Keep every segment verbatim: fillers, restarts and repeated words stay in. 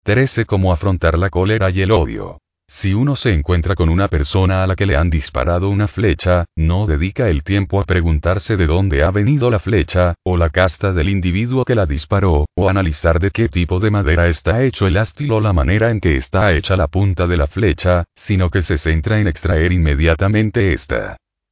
trece Cómo afrontar la cólera y el odio. Si uno se encuentra con una persona a la que le han disparado una flecha, no dedica el tiempo a preguntarse de dónde ha venido la flecha, o la casta del individuo que la disparó, o analizar de qué tipo de madera está hecho el ástil o la manera en que está hecha la punta de la flecha, sino que se centra en extraer inmediatamente esta.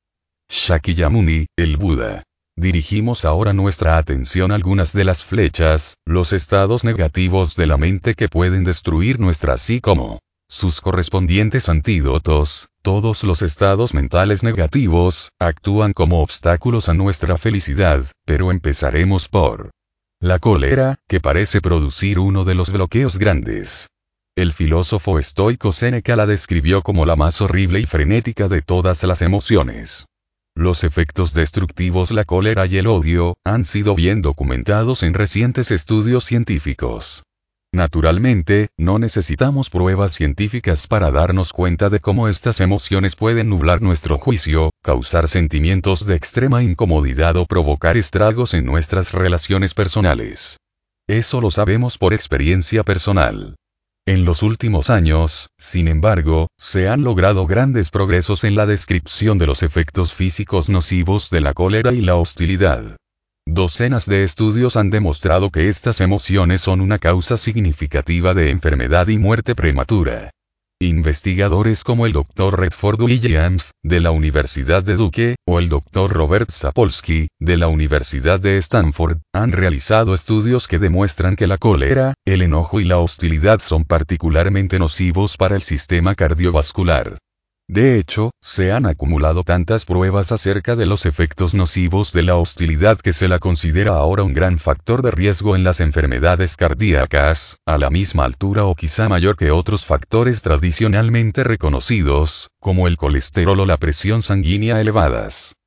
Shakyamuni, el Buda. Dirigimos ahora nuestra atención a algunas de las flechas, los estados negativos de la mente que pueden destruir nuestra psique como sus correspondientes antídotos. Todos los estados mentales negativos actúan como obstáculos a nuestra felicidad, pero empezaremos por la cólera, que parece producir uno de los bloqueos grandes. El filósofo estoico Séneca la describió como la más horrible y frenética de todas las emociones. Los efectos destructivos, la cólera y el odio, han sido bien documentados en recientes estudios científicos. Naturalmente, no necesitamos pruebas científicas para darnos cuenta de cómo estas emociones pueden nublar nuestro juicio, causar sentimientos de extrema incomodidad o provocar estragos en nuestras relaciones personales. Eso lo sabemos por experiencia personal. En los últimos años, sin embargo, se han logrado grandes progresos en la descripción de los efectos físicos nocivos de la cólera y la hostilidad. Docenas de estudios han demostrado que estas emociones son una causa significativa de enfermedad y muerte prematura. Investigadores como el doctor Redford Williams, de la Universidad de Duke, o el doctor Robert Sapolsky, de la Universidad de Stanford, han realizado estudios que demuestran que la cólera, el enojo y la hostilidad son particularmente nocivos para el sistema cardiovascular. De hecho, se han acumulado tantas pruebas acerca de los efectos nocivos de la hostilidad que se la considera ahora un gran factor de riesgo en las enfermedades cardíacas, a la misma altura o quizá mayor que otros factores tradicionalmente reconocidos, como el colesterol o la presión sanguínea elevadas.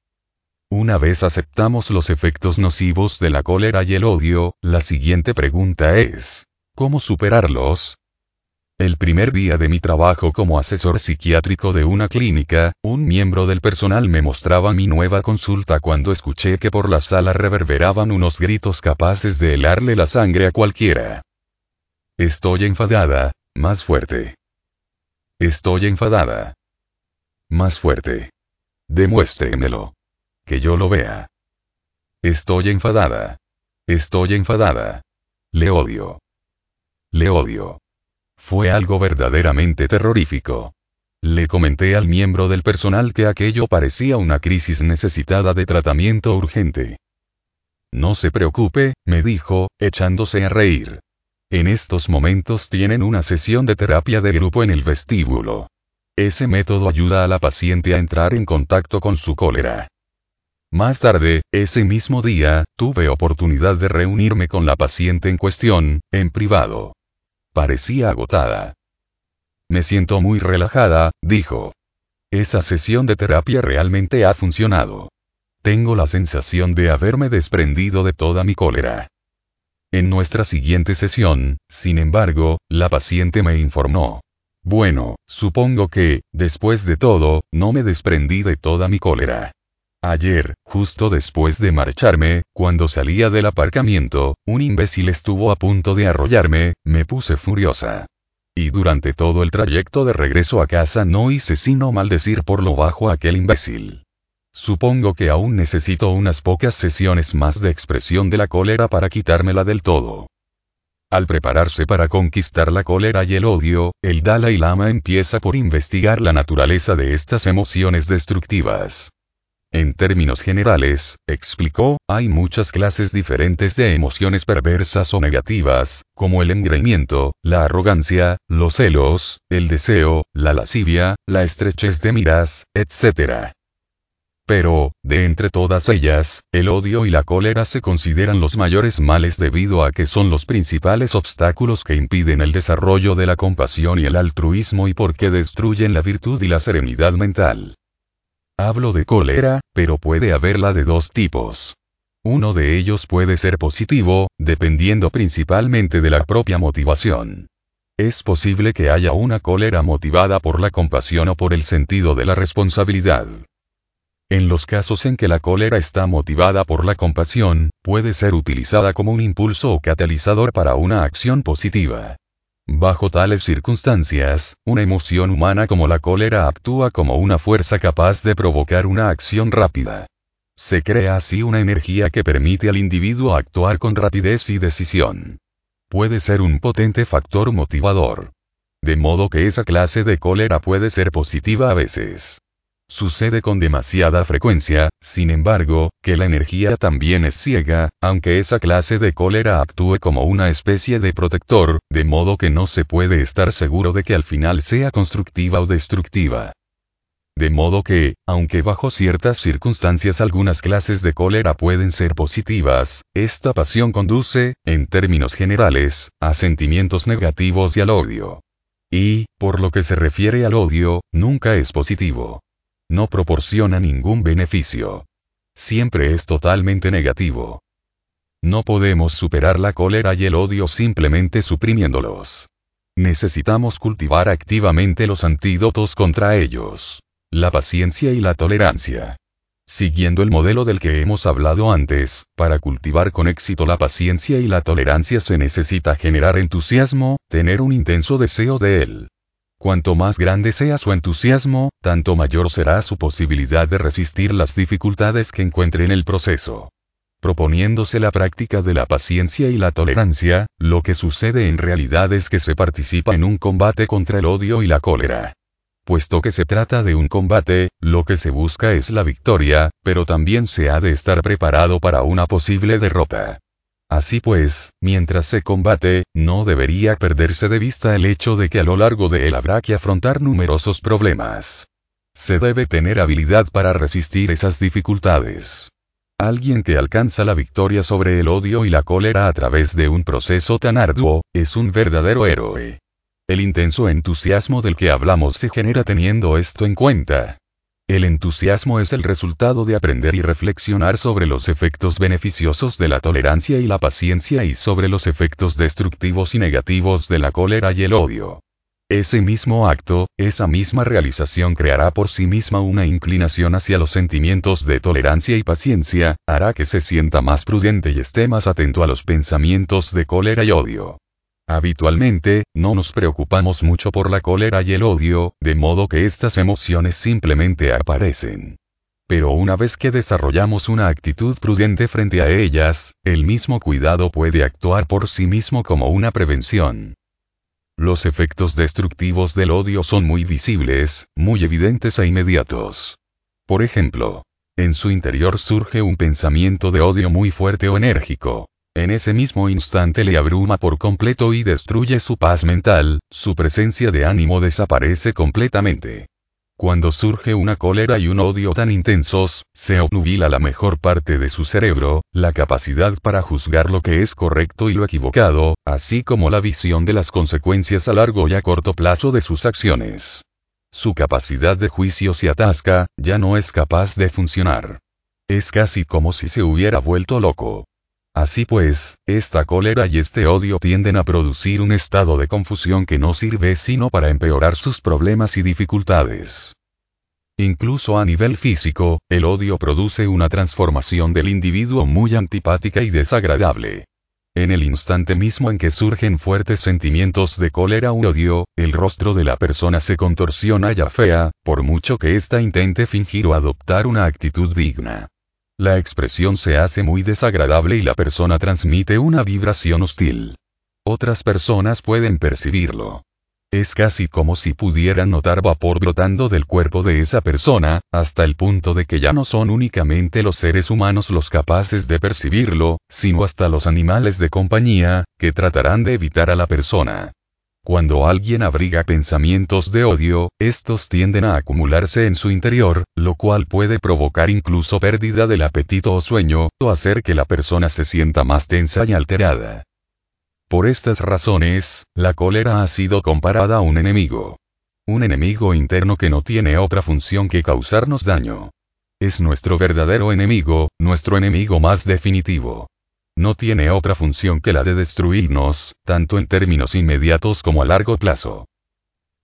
Una vez aceptamos los efectos nocivos de la cólera y el odio, la siguiente pregunta es, ¿cómo superarlos? El primer día de mi trabajo como asesor psiquiátrico de una clínica, un miembro del personal me mostraba mi nueva consulta cuando escuché que por la sala reverberaban unos gritos capaces de helarle la sangre a cualquiera. Estoy enfadada, más fuerte. Estoy enfadada. Más fuerte. Demuéstremelo. Que yo lo vea. Estoy enfadada. Estoy enfadada. Le odio. Le odio. Fue algo verdaderamente terrorífico. Le comenté al miembro del personal que aquello parecía una crisis necesitada de tratamiento urgente. No se preocupe, me dijo, echándose a reír. En estos momentos tienen una sesión de terapia de grupo en el vestíbulo. Ese método ayuda a la paciente a entrar en contacto con su cólera. Más tarde, ese mismo día, tuve oportunidad de reunirme con la paciente en cuestión, en privado. Parecía agotada. Me siento muy relajada, dijo. Esa sesión de terapia realmente ha funcionado. Tengo la sensación de haberme desprendido de toda mi cólera. En nuestra siguiente sesión, sin embargo, la paciente me informó. Bueno, supongo que, después de todo, no me desprendí de toda mi cólera. Ayer, justo después de marcharme, cuando salía del aparcamiento, un imbécil estuvo a punto de arrollarme, me puse furiosa. Y durante todo el trayecto de regreso a casa no hice sino maldecir por lo bajo a aquel imbécil. Supongo que aún necesito unas pocas sesiones más de expresión de la cólera para quitármela del todo. Al prepararse para conquistar la cólera y el odio, el Dalai Lama empieza por investigar la naturaleza de estas emociones destructivas. En términos generales, explicó, hay muchas clases diferentes de emociones perversas o negativas, como el engreimiento, la arrogancia, los celos, el deseo, la lascivia, la estrechez de miras, etcétera. Pero, de entre todas ellas, el odio y la cólera se consideran los mayores males debido a que son los principales obstáculos que impiden el desarrollo de la compasión y el altruismo y porque destruyen la virtud y la serenidad mental. Hablo de cólera, pero puede haberla de dos tipos. Uno de ellos puede ser positivo, dependiendo principalmente de la propia motivación. Es posible que haya una cólera motivada por la compasión o por el sentido de la responsabilidad. En los casos en que la cólera está motivada por la compasión, puede ser utilizada como un impulso o catalizador para una acción positiva. Bajo tales circunstancias, una emoción humana como la cólera actúa como una fuerza capaz de provocar una acción rápida. Se crea así una energía que permite al individuo actuar con rapidez y decisión. Puede ser un potente factor motivador. De modo que esa clase de cólera puede ser positiva a veces. Sucede con demasiada frecuencia, sin embargo, que la energía también es ciega, aunque esa clase de cólera actúe como una especie de protector, de modo que no se puede estar seguro de que al final sea constructiva o destructiva. De modo que, aunque bajo ciertas circunstancias algunas clases de cólera pueden ser positivas, esta pasión conduce, en términos generales, a sentimientos negativos y al odio. Y, por lo que se refiere al odio, nunca es positivo. No proporciona ningún beneficio. Siempre es totalmente negativo. No podemos superar la cólera y el odio simplemente suprimiéndolos. Necesitamos cultivar activamente los antídotos contra ellos. La paciencia y la tolerancia. Siguiendo el modelo del que hemos hablado antes, para cultivar con éxito la paciencia y la tolerancia se necesita generar entusiasmo, tener un intenso deseo de él. Cuanto más grande sea su entusiasmo, tanto mayor será su posibilidad de resistir las dificultades que encuentre en el proceso. Proponiéndose la práctica de la paciencia y la tolerancia, lo que sucede en realidad es que se participa en un combate contra el odio y la cólera. Puesto que se trata de un combate, lo que se busca es la victoria, pero también se ha de estar preparado para una posible derrota. Así pues, mientras se combate, no debería perderse de vista el hecho de que a lo largo de él habrá que afrontar numerosos problemas. Se debe tener habilidad para resistir esas dificultades. Alguien que alcanza la victoria sobre el odio y la cólera a través de un proceso tan arduo, es un verdadero héroe. El intenso entusiasmo del que hablamos se genera teniendo esto en cuenta. El entusiasmo es el resultado de aprender y reflexionar sobre los efectos beneficiosos de la tolerancia y la paciencia y sobre los efectos destructivos y negativos de la cólera y el odio. Ese mismo acto, esa misma realización creará por sí misma una inclinación hacia los sentimientos de tolerancia y paciencia, hará que se sienta más prudente y esté más atento a los pensamientos de cólera y odio. Habitualmente, no nos preocupamos mucho por la cólera y el odio, de modo que estas emociones simplemente aparecen. Pero una vez que desarrollamos una actitud prudente frente a ellas, el mismo cuidado puede actuar por sí mismo como una prevención. Los efectos destructivos del odio son muy visibles, muy evidentes e inmediatos. Por ejemplo, en su interior surge un pensamiento de odio muy fuerte o enérgico. En ese mismo instante le abruma por completo y destruye su paz mental, su presencia de ánimo desaparece completamente. Cuando surge una cólera y un odio tan intensos, se obnubila la mejor parte de su cerebro, la capacidad para juzgar lo que es correcto y lo equivocado, así como la visión de las consecuencias a largo y a corto plazo de sus acciones. Su capacidad de juicio se atasca, ya no es capaz de funcionar. Es casi como si se hubiera vuelto loco. Así pues, esta cólera y este odio tienden a producir un estado de confusión que no sirve sino para empeorar sus problemas y dificultades. Incluso a nivel físico, el odio produce una transformación del individuo muy antipática y desagradable. En el instante mismo en que surgen fuertes sentimientos de cólera u odio, el rostro de la persona se contorsiona y afea, por mucho que ésta intente fingir o adoptar una actitud digna. La expresión se hace muy desagradable y la persona transmite una vibración hostil. Otras personas pueden percibirlo. Es casi como si pudieran notar vapor brotando del cuerpo de esa persona, hasta el punto de que ya no son únicamente los seres humanos los capaces de percibirlo, sino hasta los animales de compañía, que tratarán de evitar a la persona. Cuando alguien abriga pensamientos de odio, estos tienden a acumularse en su interior, lo cual puede provocar incluso pérdida del apetito o sueño, o hacer que la persona se sienta más tensa y alterada. Por estas razones, la cólera ha sido comparada a un enemigo. Un enemigo interno que no tiene otra función que causarnos daño. Es nuestro verdadero enemigo, nuestro enemigo más definitivo. No tiene otra función que la de destruirnos, tanto en términos inmediatos como a largo plazo.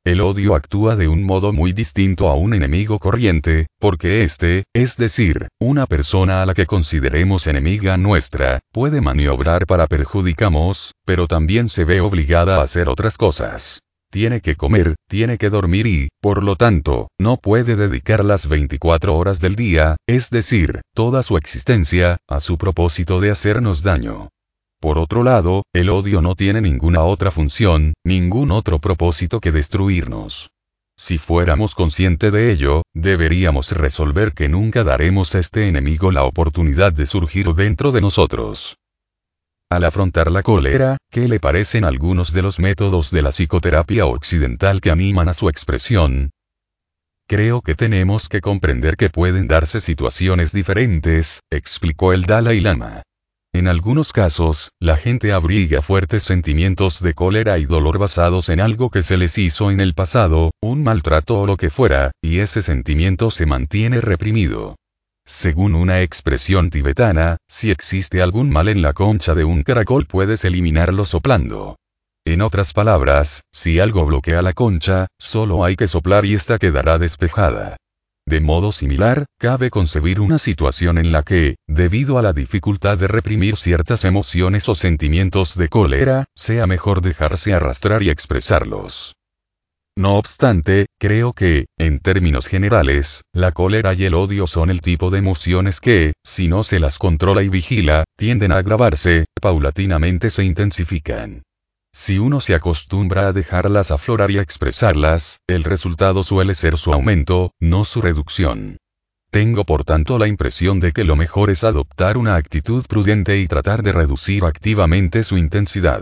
El odio actúa de un modo muy distinto a un enemigo corriente, porque éste, es decir, una persona a la que consideremos enemiga nuestra, puede maniobrar para perjudicarnos, pero también se ve obligada a hacer otras cosas. Tiene que comer, tiene que dormir y, por lo tanto, no puede dedicar las veinticuatro horas del día, es decir, toda su existencia, a su propósito de hacernos daño. Por otro lado, el odio no tiene ninguna otra función, ningún otro propósito que destruirnos. Si fuéramos conscientes de ello, deberíamos resolver que nunca daremos a este enemigo la oportunidad de surgir dentro de nosotros. Al afrontar la cólera, ¿qué le parecen algunos de los métodos de la psicoterapia occidental que animan a su expresión? Creo que tenemos que comprender que pueden darse situaciones diferentes, explicó el Dalai Lama. En algunos casos, la gente abriga fuertes sentimientos de cólera y dolor basados en algo que se les hizo en el pasado, un maltrato o lo que fuera, y ese sentimiento se mantiene reprimido. Según una expresión tibetana, si existe algún mal en la concha de un caracol puedes eliminarlo soplando. En otras palabras, si algo bloquea la concha, solo hay que soplar y ésta quedará despejada. De modo similar, cabe concebir una situación en la que, debido a la dificultad de reprimir ciertas emociones o sentimientos de cólera, sea mejor dejarse arrastrar y expresarlos. No obstante, creo que, en términos generales, la cólera y el odio son el tipo de emociones que, si no se las controla y vigila, tienden a agravarse, paulatinamente se intensifican. Si uno se acostumbra a dejarlas aflorar y a expresarlas, el resultado suele ser su aumento, no su reducción. Tengo por tanto la impresión de que lo mejor es adoptar una actitud prudente y tratar de reducir activamente su intensidad.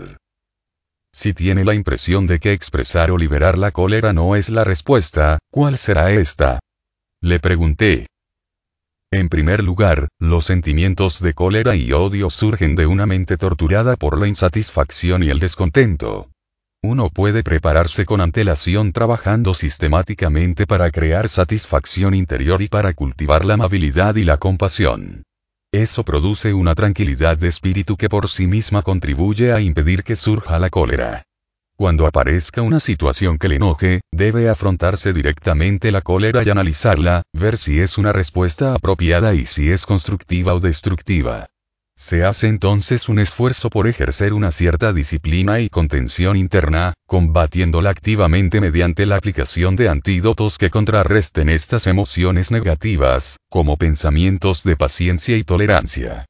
Si tiene la impresión de que expresar o liberar la cólera no es la respuesta, ¿cuál será esta? Le pregunté. En primer lugar, los sentimientos de cólera y odio surgen de una mente torturada por la insatisfacción y el descontento. Uno puede prepararse con antelación trabajando sistemáticamente para crear satisfacción interior y para cultivar la amabilidad y la compasión. Eso produce una tranquilidad de espíritu que por sí misma contribuye a impedir que surja la cólera. Cuando aparezca una situación que le enoje, debe afrontarse directamente la cólera y analizarla, ver si es una respuesta apropiada y si es constructiva o destructiva. Se hace entonces un esfuerzo por ejercer una cierta disciplina y contención interna, combatiéndola activamente mediante la aplicación de antídotos que contrarresten estas emociones negativas, como pensamientos de paciencia y tolerancia.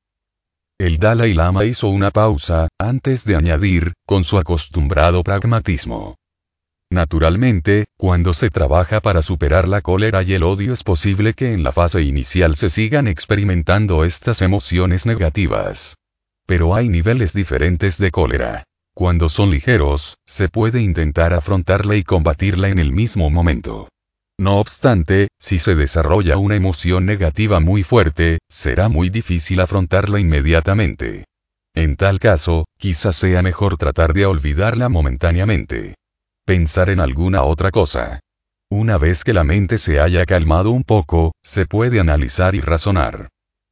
El Dalai Lama hizo una pausa, antes de añadir, con su acostumbrado pragmatismo. Naturalmente, cuando se trabaja para superar la cólera y el odio es posible que en la fase inicial se sigan experimentando estas emociones negativas. Pero hay niveles diferentes de cólera. Cuando son ligeros, se puede intentar afrontarla y combatirla en el mismo momento. No obstante, si se desarrolla una emoción negativa muy fuerte, será muy difícil afrontarla inmediatamente. En tal caso, quizás sea mejor tratar de olvidarla momentáneamente. Pensar en alguna otra cosa. Una vez que la mente se haya calmado un poco, se puede analizar y razonar.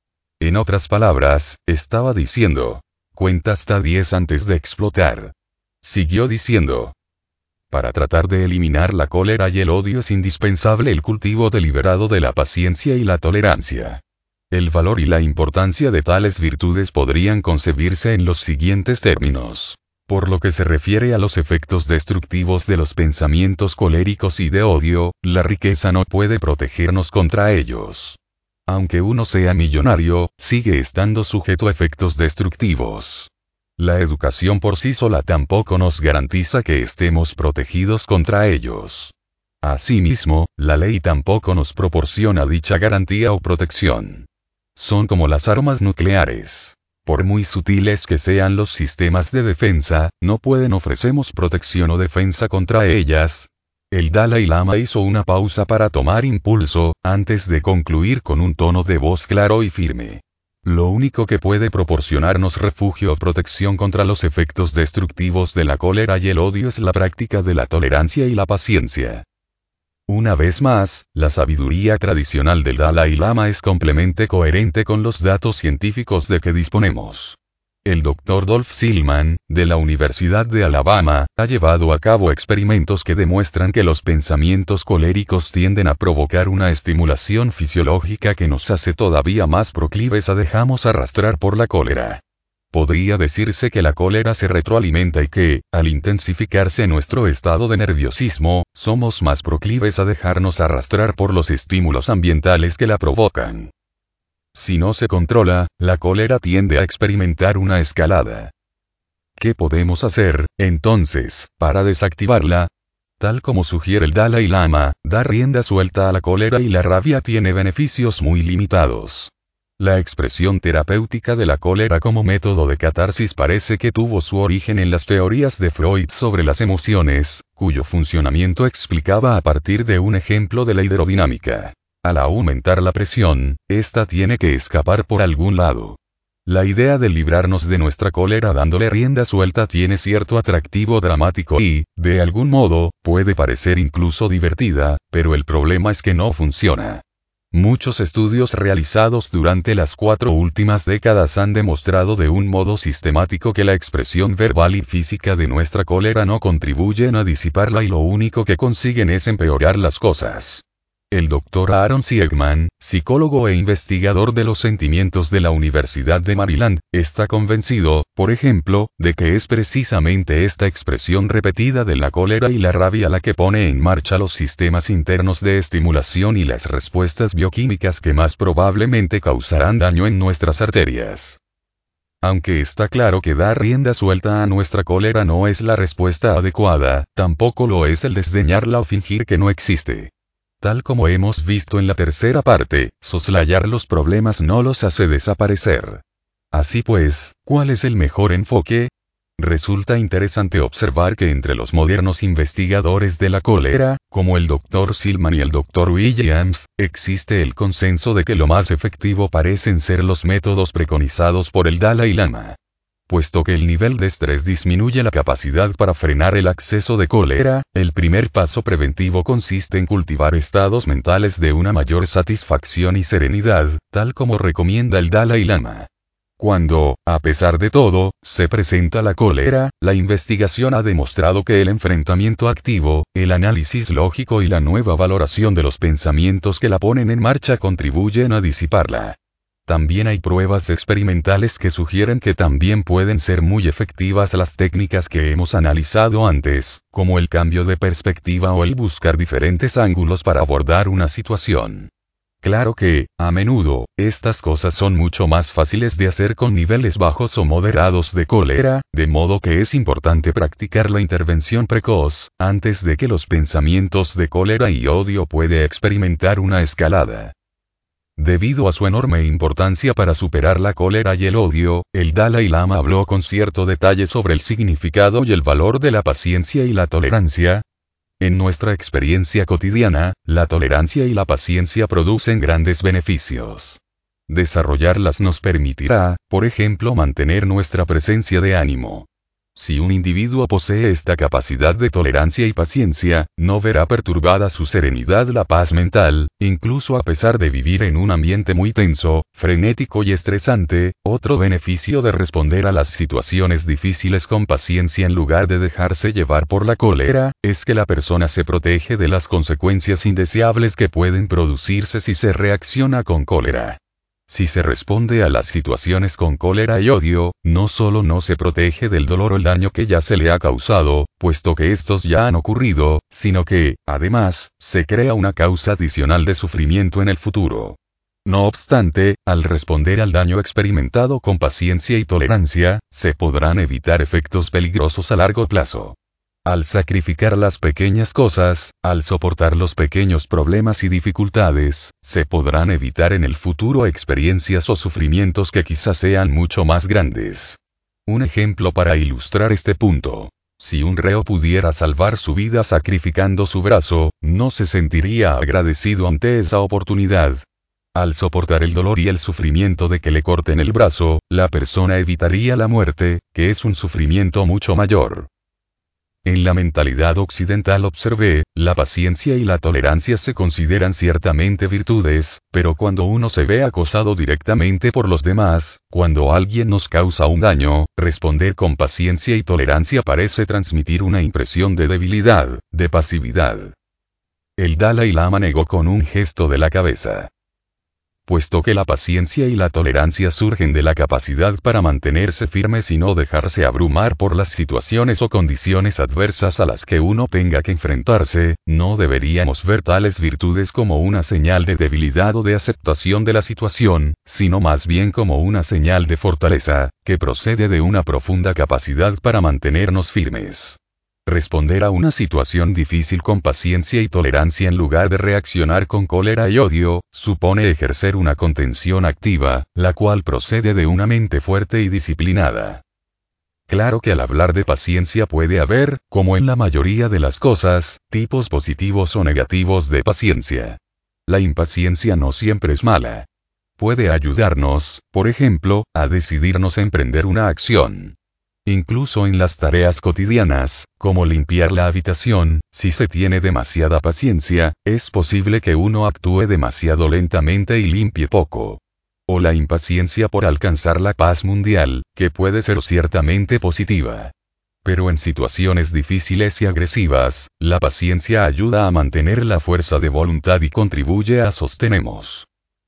En otras palabras, estaba diciendo, cuenta hasta diez antes de explotar. Siguió diciendo. Para tratar de eliminar la cólera y el odio es indispensable el cultivo deliberado de la paciencia y la tolerancia. El valor y la importancia de tales virtudes podrían concebirse en los siguientes términos. Por lo que se refiere a los efectos destructivos de los pensamientos coléricos y de odio, la riqueza no puede protegernos contra ellos. Aunque uno sea millonario, sigue estando sujeto a efectos destructivos. La educación por sí sola tampoco nos garantiza que estemos protegidos contra ellos. Asimismo, la ley tampoco nos proporciona dicha garantía o protección. Son como las armas nucleares. Por muy sutiles que sean los sistemas de defensa, no pueden ofrecernos protección o defensa contra ellas. El Dalai Lama hizo una pausa para tomar impulso, antes de concluir con un tono de voz claro y firme. Lo único que puede proporcionarnos refugio o protección contra los efectos destructivos de la cólera y el odio es la práctica de la tolerancia y la paciencia. Una vez más, la sabiduría tradicional del Dalai Lama es completamente coherente con los datos científicos de que disponemos. El doctor Dolph Silman, de la Universidad de Alabama, ha llevado a cabo experimentos que demuestran que los pensamientos coléricos tienden a provocar una estimulación fisiológica que nos hace todavía más proclives a dejarnos arrastrar por la cólera. Podría decirse que la cólera se retroalimenta y que, al intensificarse nuestro estado de nerviosismo, somos más proclives a dejarnos arrastrar por los estímulos ambientales que la provocan. Si no se controla, la cólera tiende a experimentar una escalada. ¿Qué podemos hacer, entonces, para desactivarla? Tal como sugiere el Dalai Lama, dar rienda suelta a la cólera y la rabia tiene beneficios muy limitados. La expresión terapéutica de la cólera como método de catarsis parece que tuvo su origen en las teorías de Freud sobre las emociones, cuyo funcionamiento explicaba a partir de un ejemplo de la hidrodinámica. Al aumentar la presión, ésta tiene que escapar por algún lado. La idea de librarnos de nuestra cólera dándole rienda suelta tiene cierto atractivo dramático y, de algún modo, puede parecer incluso divertida, pero el problema es que no funciona. Muchos estudios realizados durante las cuatro últimas décadas han demostrado de un modo sistemático que la expresión verbal y física de nuestra cólera no contribuyen a disiparla y lo único que consiguen es empeorar las cosas. El doctor Aaron Siegman, psicólogo e investigador de los sentimientos de la Universidad de Maryland, está convencido, por ejemplo, de que es precisamente esta expresión repetida de la cólera y la rabia la que pone en marcha los sistemas internos de estimulación y las respuestas bioquímicas que más probablemente causarán daño en nuestras arterias. Aunque está claro que dar rienda suelta a nuestra cólera no es la respuesta adecuada, tampoco lo es el desdeñarla o fingir que no existe. Tal como hemos visto en la tercera parte, soslayar los problemas no los hace desaparecer. Así pues, ¿cuál es el mejor enfoque? Resulta interesante observar que entre los modernos investigadores de la cólera, como el doctor Silman y el doctor Williams, existe el consenso de que lo más efectivo parecen ser los métodos preconizados por el Dalai Lama. Puesto que el nivel de estrés disminuye la capacidad para frenar el acceso de cólera, el primer paso preventivo consiste en cultivar estados mentales de una mayor satisfacción y serenidad, tal como recomienda el Dalai Lama. Cuando, a pesar de todo, se presenta la cólera, la investigación ha demostrado que el enfrentamiento activo, el análisis lógico y la nueva valoración de los pensamientos que la ponen en marcha contribuyen a disiparla. También hay pruebas experimentales que sugieren que también pueden ser muy efectivas las técnicas que hemos analizado antes, como el cambio de perspectiva o el buscar diferentes ángulos para abordar una situación. Claro que, a menudo, estas cosas son mucho más fáciles de hacer con niveles bajos o moderados de cólera, de modo que es importante practicar la intervención precoz, antes de que los pensamientos de cólera y odio puedan experimentar una escalada. Debido a su enorme importancia para superar la cólera y el odio, el Dalai Lama habló con cierto detalle sobre el significado y el valor de la paciencia y la tolerancia. En nuestra experiencia cotidiana, la tolerancia y la paciencia producen grandes beneficios. Desarrollarlas nos permitirá, por ejemplo, mantener nuestra presencia de ánimo. Si un individuo posee esta capacidad de tolerancia y paciencia, no verá perturbada su serenidad, la paz mental, incluso a pesar de vivir en un ambiente muy tenso, frenético y estresante. Otro beneficio de responder a las situaciones difíciles con paciencia en lugar de dejarse llevar por la cólera, es que la persona se protege de las consecuencias indeseables que pueden producirse si se reacciona con cólera. Si se responde a las situaciones con cólera y odio, no solo no se protege del dolor o el daño que ya se le ha causado, puesto que estos ya han ocurrido, sino que, además, se crea una causa adicional de sufrimiento en el futuro. No obstante, al responder al daño experimentado con paciencia y tolerancia, se podrán evitar efectos peligrosos a largo plazo. Al sacrificar las pequeñas cosas, al soportar los pequeños problemas y dificultades, se podrán evitar en el futuro experiencias o sufrimientos que quizás sean mucho más grandes. Un ejemplo para ilustrar este punto. Si un reo pudiera salvar su vida sacrificando su brazo, no se sentiría agradecido ante esa oportunidad. Al soportar el dolor y el sufrimiento de que le corten el brazo, la persona evitaría la muerte, que es un sufrimiento mucho mayor. En la mentalidad occidental observé, la paciencia y la tolerancia se consideran ciertamente virtudes, pero cuando uno se ve acosado directamente por los demás, cuando alguien nos causa un daño, responder con paciencia y tolerancia parece transmitir una impresión de debilidad, de pasividad. El Dalai Lama negó con un gesto de la cabeza. Puesto que la paciencia y la tolerancia surgen de la capacidad para mantenerse firmes y no dejarse abrumar por las situaciones o condiciones adversas a las que uno tenga que enfrentarse, no deberíamos ver tales virtudes como una señal de debilidad o de aceptación de la situación, sino más bien como una señal de fortaleza, que procede de una profunda capacidad para mantenernos firmes. Responder a una situación difícil con paciencia y tolerancia en lugar de reaccionar con cólera y odio, supone ejercer una contención activa, la cual procede de una mente fuerte y disciplinada. Claro que al hablar de paciencia puede haber, como en la mayoría de las cosas, tipos positivos o negativos de paciencia. La impaciencia no siempre es mala. Puede ayudarnos, por ejemplo, a decidirnos a emprender una acción. Incluso en las tareas cotidianas, como limpiar la habitación, si se tiene demasiada paciencia, es posible que uno actúe demasiado lentamente y limpie poco. O la impaciencia por alcanzar la paz mundial, que puede ser ciertamente positiva. Pero en situaciones difíciles y agresivas, la paciencia ayuda a mantener la fuerza de voluntad y contribuye a sostenemos.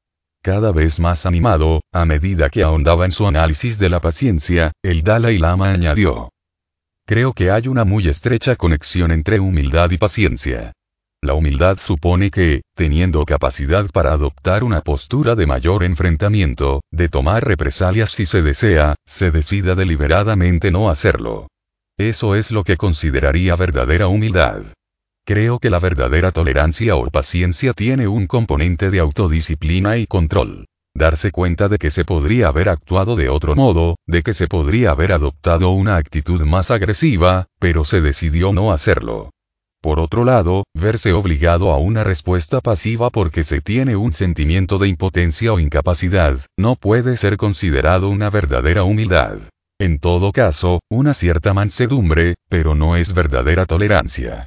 Cada vez más animado, a medida que ahondaba en su análisis de la paciencia, el Dalai Lama añadió: creo que hay una muy estrecha conexión entre humildad y paciencia. La humildad supone que, teniendo capacidad para adoptar una postura de mayor enfrentamiento, de tomar represalias si se desea, se decida deliberadamente no hacerlo. Eso es lo que consideraría verdadera humildad. Creo que la verdadera tolerancia o paciencia tiene un componente de autodisciplina y control. Darse cuenta de que se podría haber actuado de otro modo, de que se podría haber adoptado una actitud más agresiva, pero se decidió no hacerlo. Por otro lado, verse obligado a una respuesta pasiva porque se tiene un sentimiento de impotencia o incapacidad, no puede ser considerado una verdadera humildad. En todo caso, una cierta mansedumbre, pero no es verdadera tolerancia.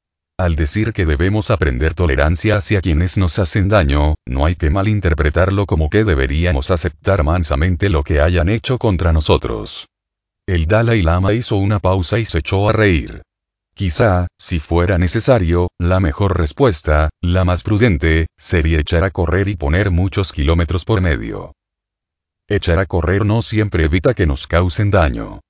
Al decir que debemos aprender tolerancia hacia quienes nos hacen daño, no hay que malinterpretarlo como que deberíamos aceptar mansamente lo que hayan hecho contra nosotros. El Dalai Lama hizo una pausa y se echó a reír. Quizá, si fuera necesario, la mejor respuesta, la más prudente, sería echar a correr y poner muchos kilómetros por medio. Echar a correr no siempre evita que nos causen daño.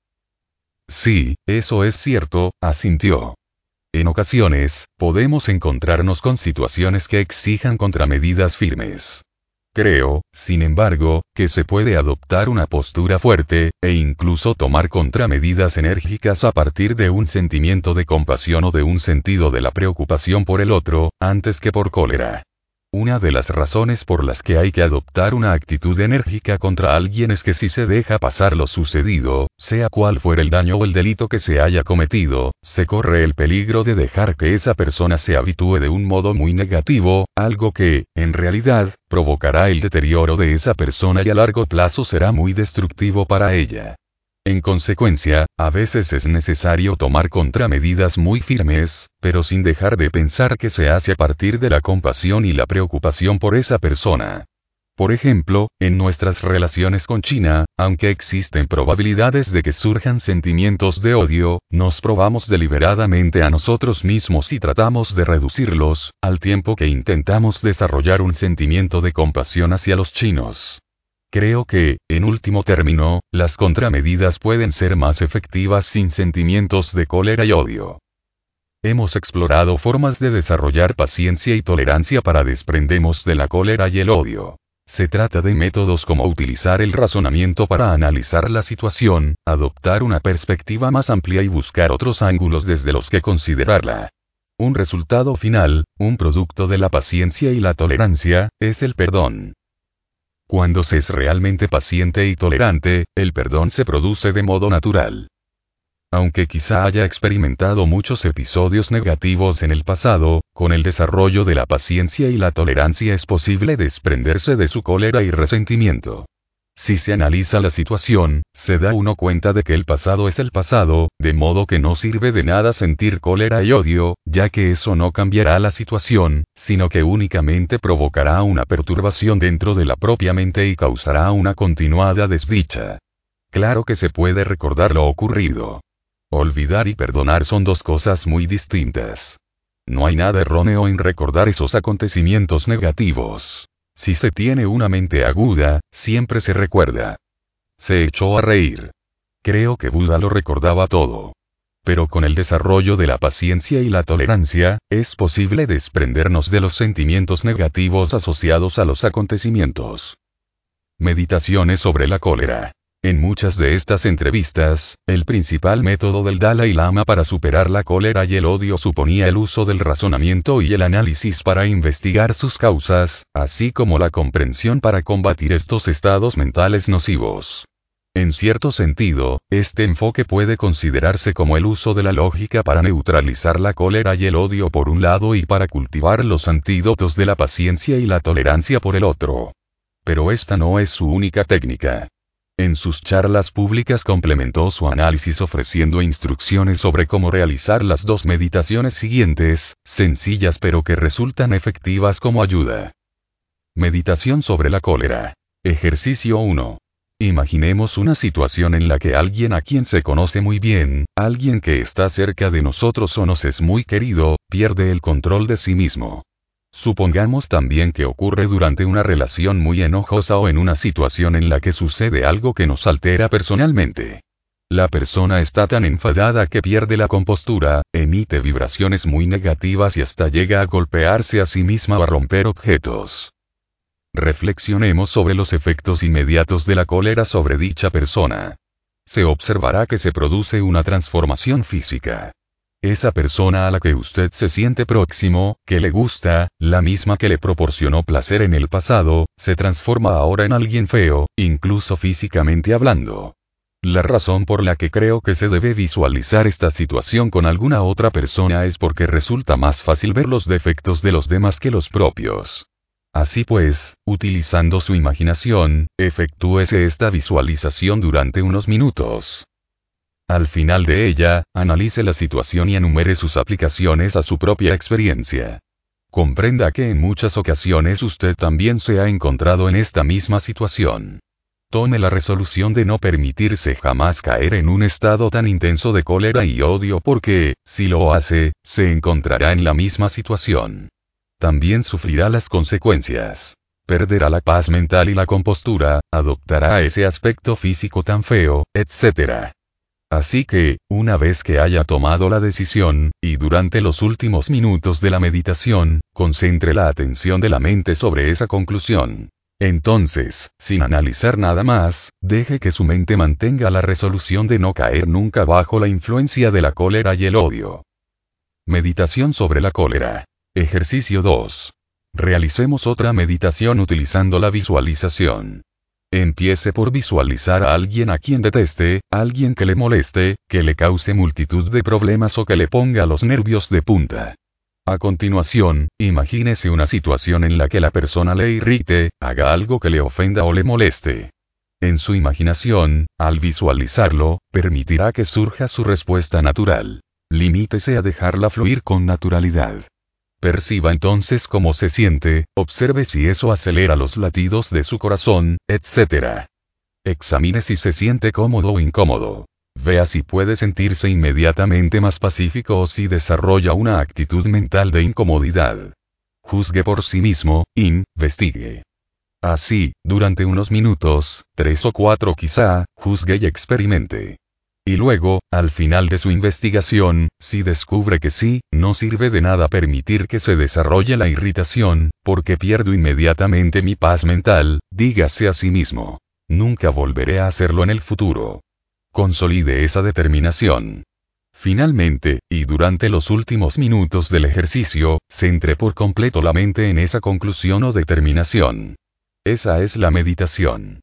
Sí, eso es cierto, asintió. En ocasiones, podemos encontrarnos con situaciones que exijan contramedidas firmes. Creo, sin embargo, que se puede adoptar una postura fuerte, e incluso tomar contramedidas enérgicas a partir de un sentimiento de compasión o de un sentido de la preocupación por el otro, antes que por cólera. Una de las razones por las que hay que adoptar una actitud enérgica contra alguien es que si se deja pasar lo sucedido, sea cual fuera el daño o el delito que se haya cometido, se corre el peligro de dejar que esa persona se habitúe de un modo muy negativo, algo que, en realidad, provocará el deterioro de esa persona y a largo plazo será muy destructivo para ella. En consecuencia, a veces es necesario tomar contramedidas muy firmes, pero sin dejar de pensar que se hace a partir de la compasión y la preocupación por esa persona. Por ejemplo, en nuestras relaciones con China, aunque existen probabilidades de que surjan sentimientos de odio, nos probamos deliberadamente a nosotros mismos y tratamos de reducirlos, al tiempo que intentamos desarrollar un sentimiento de compasión hacia los chinos. Creo que, en último término, las contramedidas pueden ser más efectivas sin sentimientos de cólera y odio. Hemos explorado formas de desarrollar paciencia y tolerancia para desprendernos de la cólera y el odio. Se trata de métodos como utilizar el razonamiento para analizar la situación, adoptar una perspectiva más amplia y buscar otros ángulos desde los que considerarla. Un resultado final, un producto de la paciencia y la tolerancia, es el perdón. Cuando se es realmente paciente y tolerante, el perdón se produce de modo natural. Aunque quizá haya experimentado muchos episodios negativos en el pasado, con el desarrollo de la paciencia y la tolerancia es posible desprenderse de su cólera y resentimiento. Si se analiza la situación, se da uno cuenta de que el pasado es el pasado, de modo que no sirve de nada sentir cólera y odio, ya que eso no cambiará la situación, sino que únicamente provocará una perturbación dentro de la propia mente y causará una continuada desdicha. Claro que se puede recordar lo ocurrido. Olvidar y perdonar son dos cosas muy distintas. No hay nada erróneo en recordar esos acontecimientos negativos. Si se tiene una mente aguda, siempre se recuerda. Se echó a reír. Creo que Buda lo recordaba todo. Pero con el desarrollo de la paciencia y la tolerancia, es posible desprendernos de los sentimientos negativos asociados a los acontecimientos. Meditaciones sobre la cólera. En muchas de estas entrevistas, el principal método del Dalai Lama para superar la cólera y el odio suponía el uso del razonamiento y el análisis para investigar sus causas, así como la comprensión para combatir estos estados mentales nocivos. En cierto sentido, este enfoque puede considerarse como el uso de la lógica para neutralizar la cólera y el odio por un lado y para cultivar los antídotos de la paciencia y la tolerancia por el otro. Pero esta no es su única técnica. En sus charlas públicas complementó su análisis ofreciendo instrucciones sobre cómo realizar las dos meditaciones siguientes, sencillas pero que resultan efectivas como ayuda. Meditación sobre la cólera. Ejercicio uno. Imaginemos una situación en la que alguien a quien se conoce muy bien, alguien que está cerca de nosotros o nos es muy querido, pierde el control de sí mismo. Supongamos también que ocurre durante una relación muy enojosa o en una situación en la que sucede algo que nos altera personalmente. La persona está tan enfadada que pierde la compostura, emite vibraciones muy negativas y hasta llega a golpearse a sí misma o a romper objetos. Reflexionemos sobre los efectos inmediatos de la cólera sobre dicha persona. Se observará que se produce una transformación física. Esa persona a la que usted se siente próximo, que le gusta, la misma que le proporcionó placer en el pasado, se transforma ahora en alguien feo, incluso físicamente hablando. La razón por la que creo que se debe visualizar esta situación con alguna otra persona es porque resulta más fácil ver los defectos de los demás que los propios. Así pues, utilizando su imaginación, efectúese esta visualización durante unos minutos. Al final de ella, analice la situación y enumere sus aplicaciones a su propia experiencia. Comprenda que en muchas ocasiones usted también se ha encontrado en esta misma situación. Tome la resolución de no permitirse jamás caer en un estado tan intenso de cólera y odio porque, si lo hace, se encontrará en la misma situación. También sufrirá las consecuencias. Perderá la paz mental y la compostura, adoptará ese aspecto físico tan feo, etcétera. Así que, una vez que haya tomado la decisión, y durante los últimos minutos de la meditación, concentre la atención de la mente sobre esa conclusión. Entonces, sin analizar nada más, deje que su mente mantenga la resolución de no caer nunca bajo la influencia de la cólera y el odio. Meditación sobre la cólera. Ejercicio dos. Realicemos otra meditación utilizando la visualización. Empiece por visualizar a alguien a quien deteste, alguien que le moleste, que le cause multitud de problemas o que le ponga los nervios de punta. A continuación, imagínese una situación en la que la persona le irrite, haga algo que le ofenda o le moleste. En su imaginación, al visualizarlo, permitirá que surja su respuesta natural. Limítese a dejarla fluir con naturalidad. Perciba entonces cómo se siente, observe si eso acelera los latidos de su corazón, etcétera. Examine si se siente cómodo o incómodo. Vea si puede sentirse inmediatamente más pacífico o si desarrolla una actitud mental de incomodidad. Juzgue por sí mismo, investigue. Así, durante unos minutos, tres o cuatro quizá, juzgue y experimente. Y luego, al final de su investigación, si descubre que sí, no sirve de nada permitir que se desarrolle la irritación, porque pierdo inmediatamente mi paz mental, dígase a sí mismo. Nunca volveré a hacerlo en el futuro. Consolide esa determinación. Finalmente, y durante los últimos minutos del ejercicio, centre por completo la mente en esa conclusión o determinación. Esa es la meditación.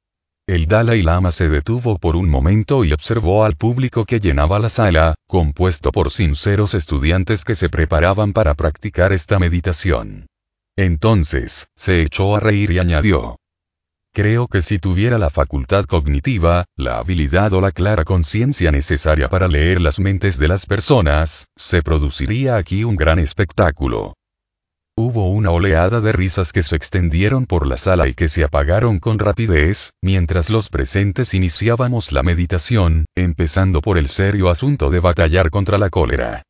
El Dalai Lama se detuvo por un momento y observó al público que llenaba la sala, compuesto por sinceros estudiantes que se preparaban para practicar esta meditación. Entonces, se echó a reír y añadió: Creo que si tuviera la facultad cognitiva, la habilidad o la clara conciencia necesaria para leer las mentes de las personas, se produciría aquí un gran espectáculo. Hubo una oleada de risas que se extendieron por la sala y que se apagaron con rapidez, mientras los presentes iniciábamos la meditación, empezando por el serio asunto de batallar contra la cólera.